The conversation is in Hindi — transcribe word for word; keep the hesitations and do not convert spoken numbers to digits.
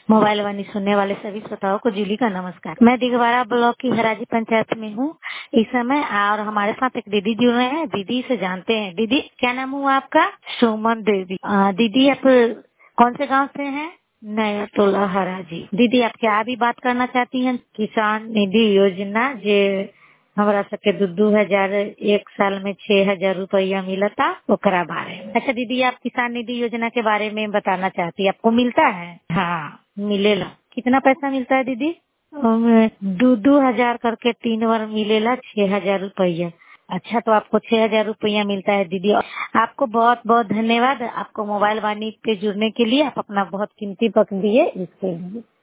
मोबाइल वाणी सुनने वाले सभी श्रोताओं को जूली का नमस्कार। मैं दिगवारा ब्लॉक की हराजी पंचायत में हूँ इस समय, और हमारे साथ एक दीदी जुड़ रहे हैं। दीदी से जानते हैं। दीदी, क्या नाम हुआ आपका? सुमन देवी। अ, दीदी, आप कौन से गांव से हैं? नया टोला हराजी। दीदी, आप क्या अभी बात करना चाहती हैं? किसान निधि योजना जे हमारा सबके दो दो हजार एक साल में छह हजार रुपया मिला था, ओकरा बारे में। अच्छा दीदी, आप किसान निधि योजना के बारे में बताना चाहती है। आपको मिलता है? हाँ, मिलेला। कितना पैसा मिलता है दीदी? अम, दो दो हजार करके तीन बार मिलेला, छह हजार रुपया। अच्छा, तो आपको छह हजार रुपया मिलता है दीदी। आपको बहुत बहुत धन्यवाद, आपको मोबाइल वाणी पे जुड़ने के लिए। आप अपना बहुत कीमती वक्त दिए इसके लिए।